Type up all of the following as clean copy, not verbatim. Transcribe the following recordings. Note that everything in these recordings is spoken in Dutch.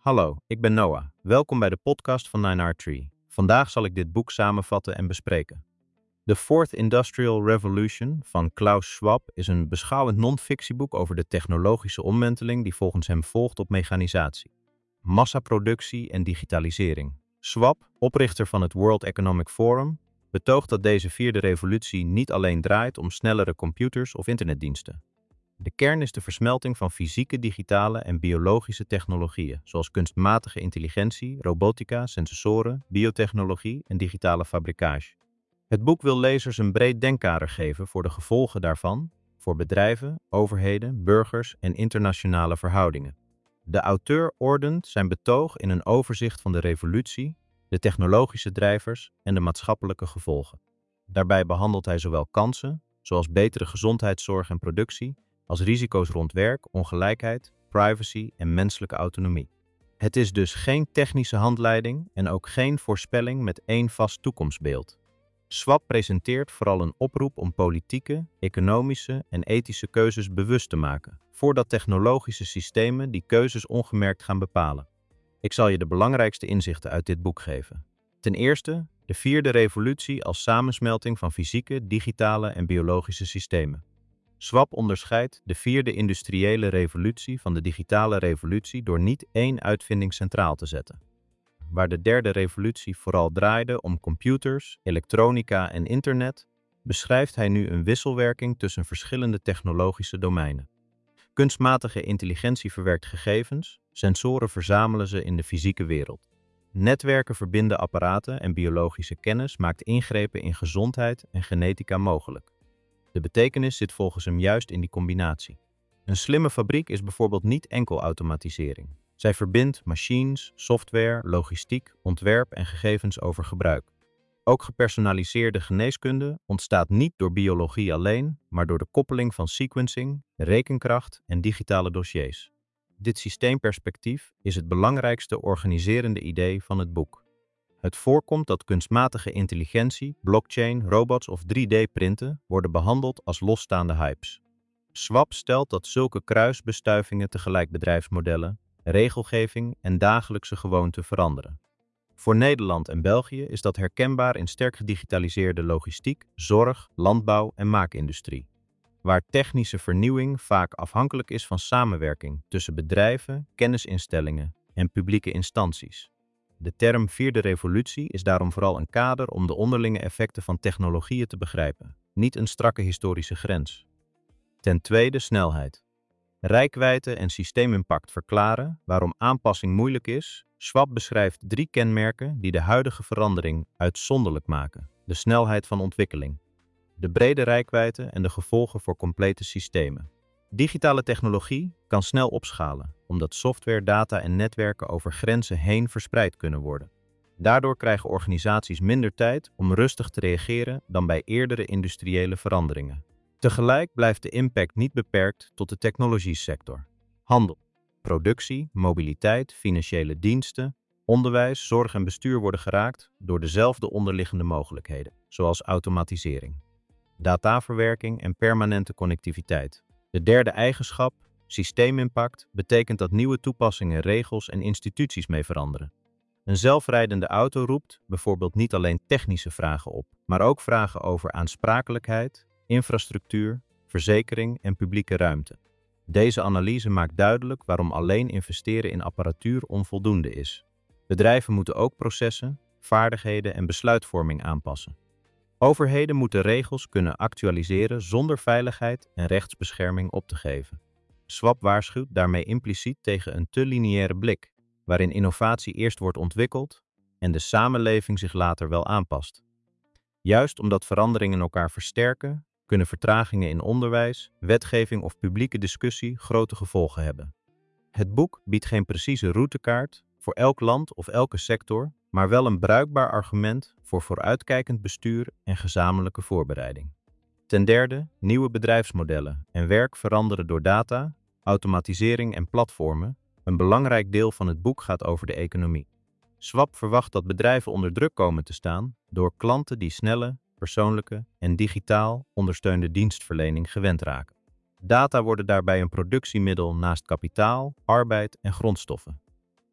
Hallo, ik ben Noah. Welkom bij de podcast van 9R3. Vandaag zal ik dit boek samenvatten en bespreken. The Fourth Industrial Revolution van Klaus Schwab is een beschouwend non-fictieboek over de technologische omwenteling die volgens hem volgt op mechanisatie, massaproductie en digitalisering. Schwab, oprichter van het World Economic Forum, betoogt dat deze vierde revolutie niet alleen draait om snellere computers of internetdiensten. De kern is de versmelting van fysieke, digitale en biologische technologieën, zoals kunstmatige intelligentie, robotica, sensoren, biotechnologie en digitale fabricage. Het boek wil lezers een breed denkkader geven voor de gevolgen daarvan, voor bedrijven, overheden, burgers en internationale verhoudingen. De auteur ordent zijn betoog in een overzicht van de revolutie, de technologische drijvers en de maatschappelijke gevolgen. Daarbij behandelt hij zowel kansen, zoals betere gezondheidszorg en productie, als risico's rond werk, ongelijkheid, privacy en menselijke autonomie. Het is dus geen technische handleiding en ook geen voorspelling met één vast toekomstbeeld. Schwab presenteert vooral een oproep om politieke, economische en ethische keuzes bewust te maken, voordat technologische systemen die keuzes ongemerkt gaan bepalen. Ik zal je de belangrijkste inzichten uit dit boek geven. Ten eerste, de vierde revolutie als samensmelting van fysieke, digitale en biologische systemen. Schwab onderscheidt de vierde industriële revolutie van de digitale revolutie door niet één uitvinding centraal te zetten. Waar de derde revolutie vooral draaide om computers, elektronica en internet, beschrijft hij nu een wisselwerking tussen verschillende technologische domeinen. Kunstmatige intelligentie verwerkt gegevens, sensoren verzamelen ze in de fysieke wereld. Netwerken verbinden apparaten en biologische kennis maakt ingrepen in gezondheid en genetica mogelijk. De betekenis zit volgens hem juist in die combinatie. Een slimme fabriek is bijvoorbeeld niet enkel automatisering. Zij verbindt machines, software, logistiek, ontwerp en gegevens over gebruik. Ook gepersonaliseerde geneeskunde ontstaat niet door biologie alleen, maar door de koppeling van sequencing, rekenkracht en digitale dossiers. Dit systeemperspectief is het belangrijkste organiserende idee van het boek. Het voorkomt dat kunstmatige intelligentie, blockchain, robots of 3D-printen worden behandeld als losstaande hypes. Schwab stelt dat zulke kruisbestuivingen tegelijk bedrijfsmodellen, regelgeving en dagelijkse gewoonten veranderen. Voor Nederland en België is dat herkenbaar in sterk gedigitaliseerde logistiek, zorg, landbouw en maakindustrie, waar technische vernieuwing vaak afhankelijk is van samenwerking tussen bedrijven, kennisinstellingen en publieke instanties. De term vierde revolutie is daarom vooral een kader om de onderlinge effecten van technologieën te begrijpen, niet een strakke historische grens. Ten tweede, snelheid. Reikwijdte en systeemimpact verklaren waarom aanpassing moeilijk is. Schwab beschrijft 3 kenmerken die de huidige verandering uitzonderlijk maken: de snelheid van ontwikkeling, de brede reikwijdte en de gevolgen voor complete systemen. Digitale technologie kan snel opschalen, omdat software, data en netwerken over grenzen heen verspreid kunnen worden. Daardoor krijgen organisaties minder tijd om rustig te reageren dan bij eerdere industriële veranderingen. Tegelijk blijft de impact niet beperkt tot de technologie-sector. Handel, productie, mobiliteit, financiële diensten, onderwijs, zorg en bestuur worden geraakt door dezelfde onderliggende mogelijkheden, zoals automatisering, dataverwerking en permanente connectiviteit. De derde eigenschap, systeemimpact, betekent dat nieuwe toepassingen, regels en instituties mee veranderen. Een zelfrijdende auto roept bijvoorbeeld niet alleen technische vragen op, maar ook vragen over aansprakelijkheid, infrastructuur, verzekering en publieke ruimte. Deze analyse maakt duidelijk waarom alleen investeren in apparatuur onvoldoende is. Bedrijven moeten ook processen, vaardigheden en besluitvorming aanpassen. Overheden moeten regels kunnen actualiseren zonder veiligheid en rechtsbescherming op te geven. Schwab waarschuwt daarmee impliciet tegen een te lineaire blik, waarin innovatie eerst wordt ontwikkeld en de samenleving zich later wel aanpast. Juist omdat veranderingen elkaar versterken, kunnen vertragingen in onderwijs, wetgeving of publieke discussie grote gevolgen hebben. Het boek biedt geen precieze routekaart voor elk land of elke sector, maar wel een bruikbaar argument voor vooruitkijkend bestuur en gezamenlijke voorbereiding. Ten derde, nieuwe bedrijfsmodellen en werk veranderen door data, automatisering en platformen. Een belangrijk deel van het boek gaat over de economie. Schwab verwacht dat bedrijven onder druk komen te staan door klanten die snelle, persoonlijke en digitaal ondersteunde dienstverlening gewend raken. Data worden daarbij een productiemiddel naast kapitaal, arbeid en grondstoffen.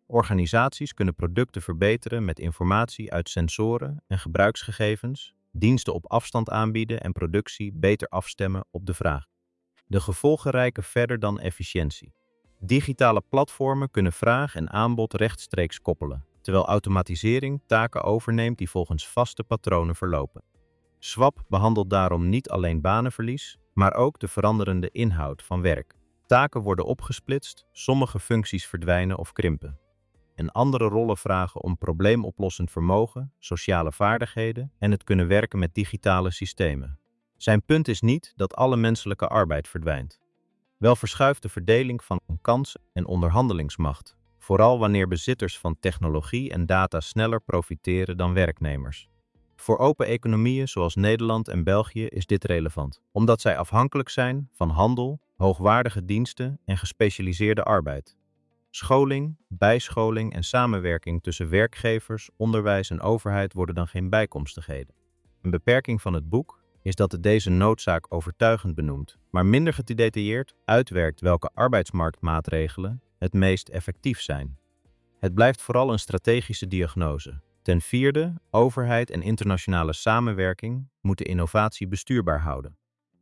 Organisaties kunnen producten verbeteren met informatie uit sensoren en gebruiksgegevens, diensten op afstand aanbieden en productie beter afstemmen op de vraag. De gevolgen reiken verder dan efficiëntie. Digitale platformen kunnen vraag en aanbod rechtstreeks koppelen, terwijl automatisering taken overneemt die volgens vaste patronen verlopen. SWAP behandelt daarom niet alleen banenverlies, maar ook de veranderende inhoud van werk. Taken worden opgesplitst, sommige functies verdwijnen of krimpen. En andere rollen vragen om probleemoplossend vermogen, sociale vaardigheden en het kunnen werken met digitale systemen. Zijn punt is niet dat alle menselijke arbeid verdwijnt. Wel verschuift de verdeling van kansen en onderhandelingsmacht, vooral wanneer bezitters van technologie en data sneller profiteren dan werknemers. Voor open economieën zoals Nederland en België is dit relevant, omdat zij afhankelijk zijn van handel, hoogwaardige diensten en gespecialiseerde arbeid. Scholing, bijscholing en samenwerking tussen werkgevers, onderwijs en overheid worden dan geen bijkomstigheden. Een beperking van het boek is dat het deze noodzaak overtuigend benoemt, maar minder gedetailleerd uitwerkt welke arbeidsmarktmaatregelen het meest effectief zijn. Het blijft vooral een strategische diagnose. Ten vierde, overheid en internationale samenwerking moeten innovatie bestuurbaar houden.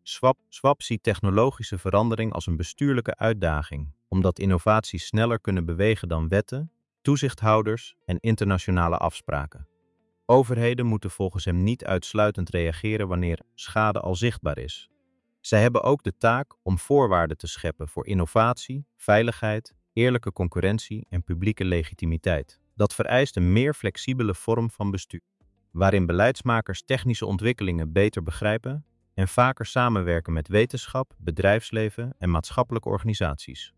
SWAP ziet technologische verandering als een bestuurlijke uitdaging, omdat innovaties sneller kunnen bewegen dan wetten, toezichthouders en internationale afspraken. Overheden moeten volgens hem niet uitsluitend reageren wanneer schade al zichtbaar is. Zij hebben ook de taak om voorwaarden te scheppen voor innovatie, veiligheid, eerlijke concurrentie en publieke legitimiteit. Dat vereist een meer flexibele vorm van bestuur, waarin beleidsmakers technische ontwikkelingen beter begrijpen en vaker samenwerken met wetenschap, bedrijfsleven en maatschappelijke organisaties.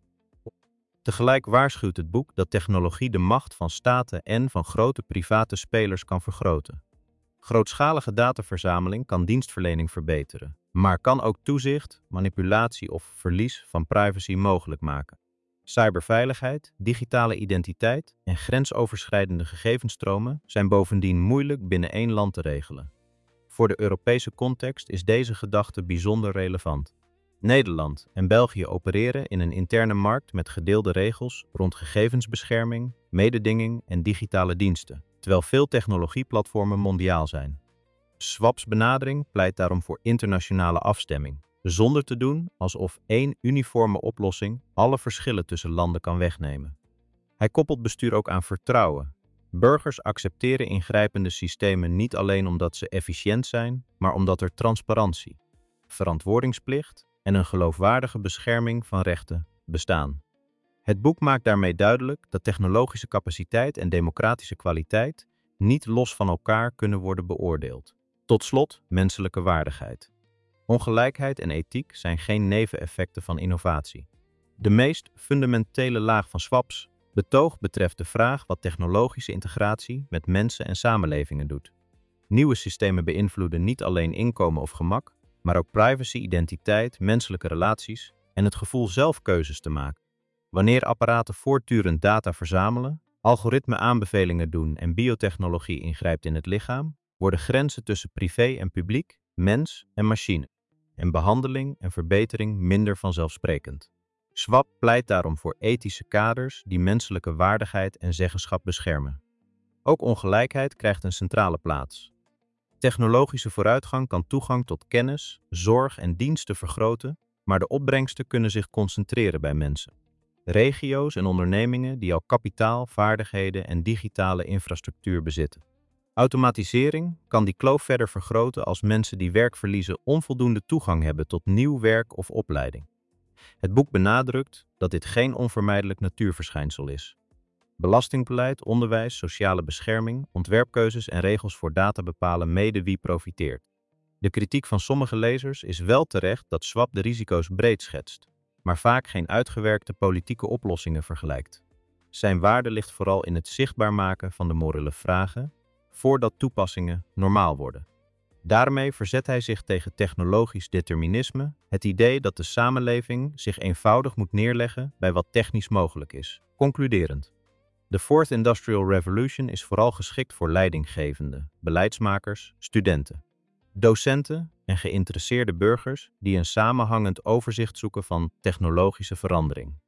Tegelijk waarschuwt het boek dat technologie de macht van staten en van grote private spelers kan vergroten. Grootschalige dataverzameling kan dienstverlening verbeteren, maar kan ook toezicht, manipulatie of verlies van privacy mogelijk maken. Cyberveiligheid, digitale identiteit en grensoverschrijdende gegevensstromen zijn bovendien moeilijk binnen één land te regelen. Voor de Europese context is deze gedachte bijzonder relevant. Nederland en België opereren in een interne markt met gedeelde regels rond gegevensbescherming, mededinging en digitale diensten, terwijl veel technologieplatformen mondiaal zijn. SWAP's benadering pleit daarom voor internationale afstemming, zonder te doen alsof één uniforme oplossing alle verschillen tussen landen kan wegnemen. Hij koppelt bestuur ook aan vertrouwen. Burgers accepteren ingrijpende systemen niet alleen omdat ze efficiënt zijn, maar omdat er transparantie, verantwoordingsplicht en een geloofwaardige bescherming van rechten bestaan. Het boek maakt daarmee duidelijk dat technologische capaciteit en democratische kwaliteit niet los van elkaar kunnen worden beoordeeld. Tot slot, menselijke waardigheid. Ongelijkheid en ethiek zijn geen neveneffecten van innovatie. De meest fundamentele laag van SWAP's betoog betreft de vraag wat technologische integratie met mensen en samenlevingen doet. Nieuwe systemen beïnvloeden niet alleen inkomen of gemak, maar ook privacy, identiteit, menselijke relaties en het gevoel zelf keuzes te maken. Wanneer apparaten voortdurend data verzamelen, algoritme aanbevelingen doen en biotechnologie ingrijpt in het lichaam, worden grenzen tussen privé en publiek, mens en machine, en behandeling en verbetering minder vanzelfsprekend. SWAP pleit daarom voor ethische kaders die menselijke waardigheid en zeggenschap beschermen. Ook ongelijkheid krijgt een centrale plaats. Technologische vooruitgang kan toegang tot kennis, zorg en diensten vergroten, maar de opbrengsten kunnen zich concentreren bij mensen. Regio's en ondernemingen die al kapitaal, vaardigheden en digitale infrastructuur bezitten. Automatisering kan die kloof verder vergroten als mensen die werk verliezen onvoldoende toegang hebben tot nieuw werk of opleiding. Het boek benadrukt dat dit geen onvermijdelijk natuurverschijnsel is. Belastingbeleid, onderwijs, sociale bescherming, ontwerpkeuzes en regels voor data bepalen mede wie profiteert. De kritiek van sommige lezers is wel terecht dat SWAP de risico's breed schetst, maar vaak geen uitgewerkte politieke oplossingen vergelijkt. Zijn waarde ligt vooral in het zichtbaar maken van de morele vragen, voordat toepassingen normaal worden. Daarmee verzet hij zich tegen technologisch determinisme, het idee dat de samenleving zich eenvoudig moet neerleggen bij wat technisch mogelijk is. Concluderend. De Fourth Industrial Revolution is vooral geschikt voor leidinggevenden, beleidsmakers, studenten, docenten en geïnteresseerde burgers die een samenhangend overzicht zoeken van technologische verandering.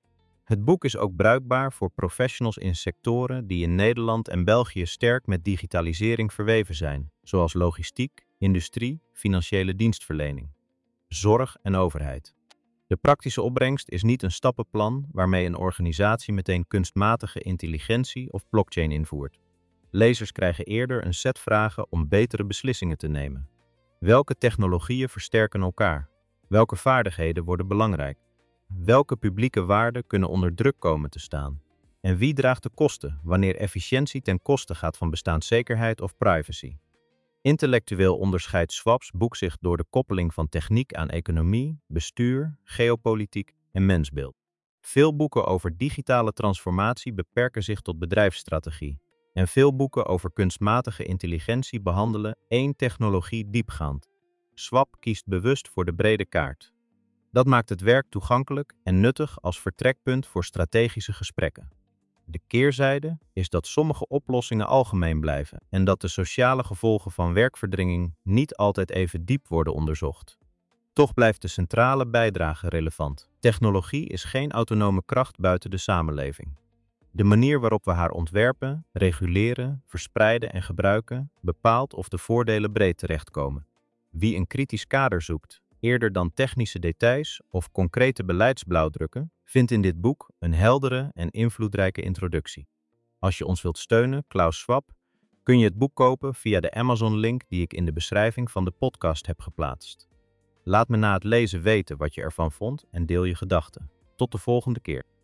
Het boek is ook bruikbaar voor professionals in sectoren die in Nederland en België sterk met digitalisering verweven zijn, zoals logistiek, industrie, financiële dienstverlening, zorg en overheid. De praktische opbrengst is niet een stappenplan waarmee een organisatie meteen kunstmatige intelligentie of blockchain invoert. Lezers krijgen eerder een set vragen om betere beslissingen te nemen. Welke technologieën versterken elkaar? Welke vaardigheden worden belangrijk? Welke publieke waarden kunnen onder druk komen te staan? En wie draagt de kosten wanneer efficiëntie ten koste gaat van bestaanszekerheid of privacy? Intellectueel onderscheidt Schwab's boek zich door de koppeling van techniek aan economie, bestuur, geopolitiek en mensbeeld. Veel boeken over digitale transformatie beperken zich tot bedrijfsstrategie. En veel boeken over kunstmatige intelligentie behandelen één technologie diepgaand. Schwab kiest bewust voor de brede kaart. Dat maakt het werk toegankelijk en nuttig als vertrekpunt voor strategische gesprekken. De keerzijde is dat sommige oplossingen algemeen blijven en dat de sociale gevolgen van werkverdringing niet altijd even diep worden onderzocht. Toch blijft de centrale bijdrage relevant. Technologie is geen autonome kracht buiten de samenleving. De manier waarop we haar ontwerpen, reguleren, verspreiden en gebruiken bepaalt of de voordelen breed terechtkomen. Wie een kritisch kader zoekt, eerder dan technische details of concrete beleidsblauwdrukken, vindt in dit boek een heldere en invloedrijke introductie. Als je ons wilt steunen, Klaus Schwab, kun je het boek kopen via de Amazon-link die ik in de beschrijving van de podcast heb geplaatst. Laat me na het lezen weten wat je ervan vond en deel je gedachten. Tot de volgende keer.